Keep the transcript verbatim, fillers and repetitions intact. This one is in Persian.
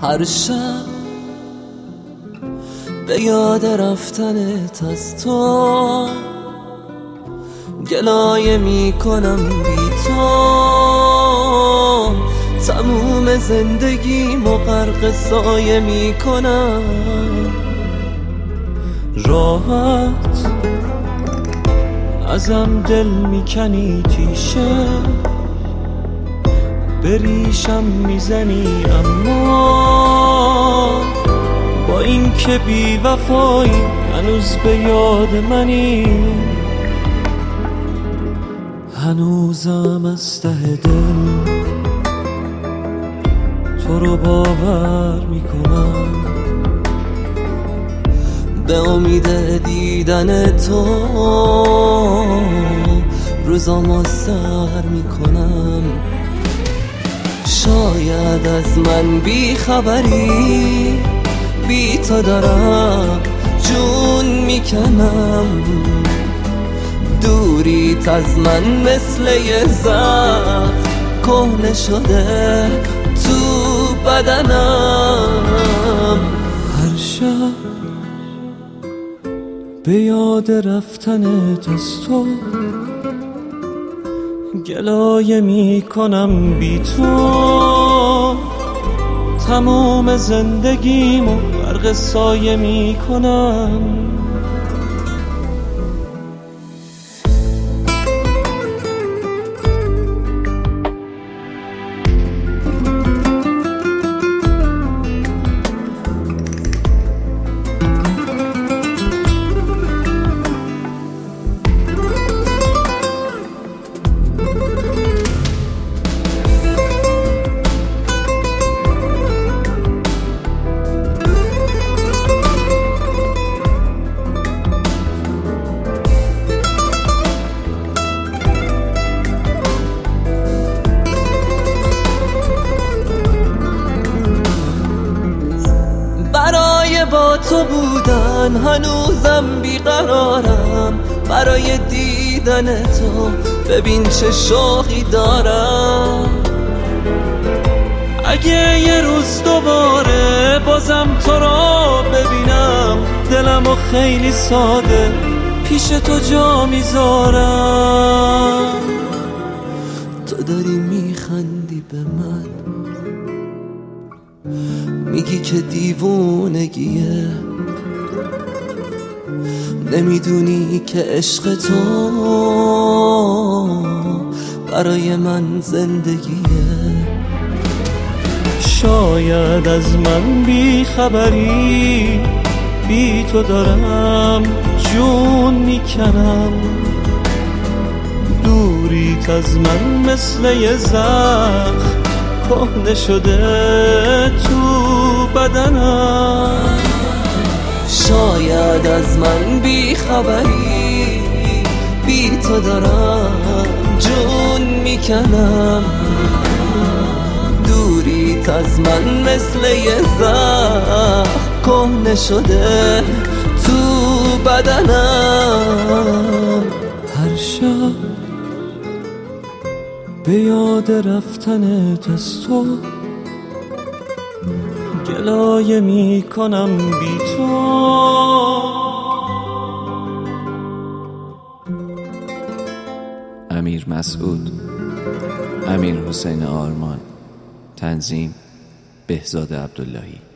هر شب به یاد رفتنت از تو گلایه میکنم بی تو، تموم زندگیمو غرق سایه میکنم. راحت ازم دل میکنی تیشه، بریشم میزنی اما با این که بی وفایی هنوز به یاد منی. هنوزم از ته دل تو رو باور میکنم، به امید دیدن تو روزامو سر میکنم. شاید از من بی خبری، بی تو دارم جون میکنم. دوریت از من مثل یه زخم کهنه شده تو بدنم. هر شب به یاد رفتنت از تو گلایه میکنم بی تو، تموم زندگیمو غرق سایه میکنم. با تو بودن هنوزم بیقرارم، برای دیدن تو ببین چه شوقی دارم. اگه یه روز دوباره بازم تو رو ببینم، دلمو خیلی ساده پیش تو جا میذارم. تو داری میخندی به من، میگی که دیوونگیه، نمیدونی که عشق تو برای من زندگیه. شاید از من بی خبری، بی تو دارم جون میکنم. دوریت از من مثل یه زخم کهنه شده تو بدنم. شاید از من بی خبری، بی تو دارم جون میکنم. دوریت از من مثل یه زخم کهنه شده تو بدنم. هر شب به یاد رفتنت از تو گلایه میکنم بی تو. امیر مسعود، امیر حسین آرمان، تنظیم بهزاد عبداللهی.